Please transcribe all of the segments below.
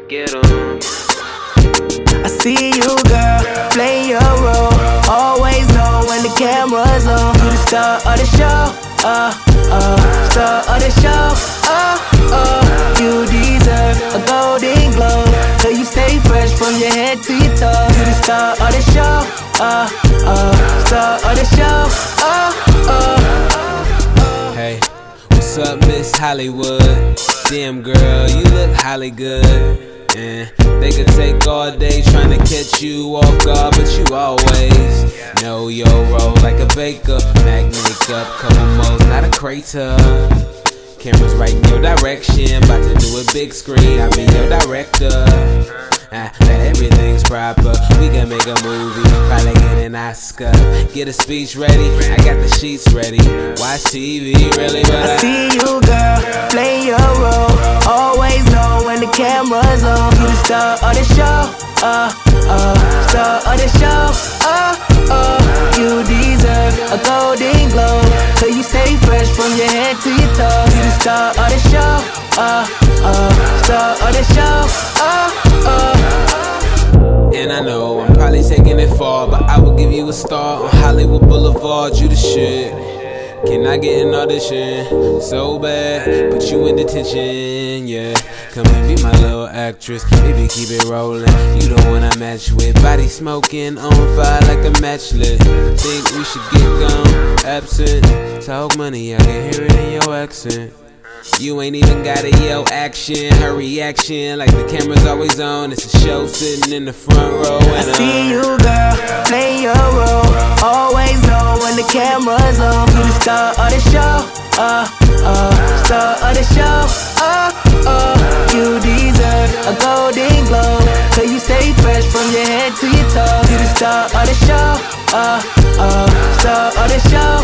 Get 'em. I see you, girl, play your role. Always know when the camera's on. You the star of the show, star of the show, You deserve a golden globe, so you stay fresh from your head to your toes. You the star of the show, star of the show, Hey, what's up, Miss Hollywood? Damn girl, you look holly good. And they could take all day trying to catch you off guard, but you always know your role like a baker. Mac makeup, couple moles, not a crater. Cameras right in your direction, about to do a big screen, I'll be your director. That everything's proper, we can make a movie, probably get an Oscar. Get a speech ready, I got the sheets ready. Watch TV, really, but I see you, girl, play your role. Always know when the camera's on. You the star of the show, star of the show, You deserve a golden globe, so you stay fresh from your head to your toes. You the star of the show, star of the show, And I know I'm probably taking it far, but I will give you a star on Hollywood Boulevard. You the shit. Can I get an audition? So bad, put you in detention, yeah. Come and be my little actress, baby, keep it rolling. You the one I match with, body smoking, on fire like a match lit. Think we should get gone, absent. Talk money, I can hear it in your accent. You ain't even gotta yell action, her reaction like the camera's always on. It's a show sitting in the front row. And I see you, girl, play your role. Always know when the camera's on. You the star of the show, star of the show, You deserve a golden globe, so you stay fresh from your head to your toes. You the star of the show, star of the show,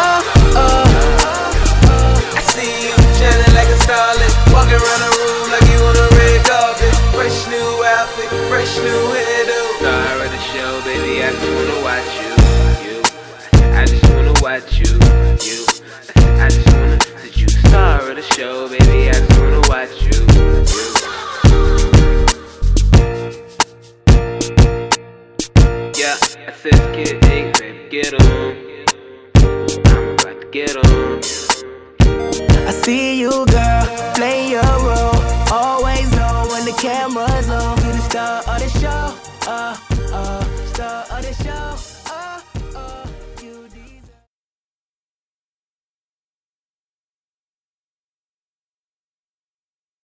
I see you shining like a starlet, walking around the room like you on a red carpet. Fresh new outfit, fresh new hairdo. Star of the show, baby, I just wanna watch you. I just wanna watch you. I just wanna see you. Star of the show, baby, I just wanna watch you. Yeah, I said kid, hey, baby, get 'em. I'm about to get 'em. I see you, girl, play your role. Always know when the camera's on. You the star of the show, star of the show.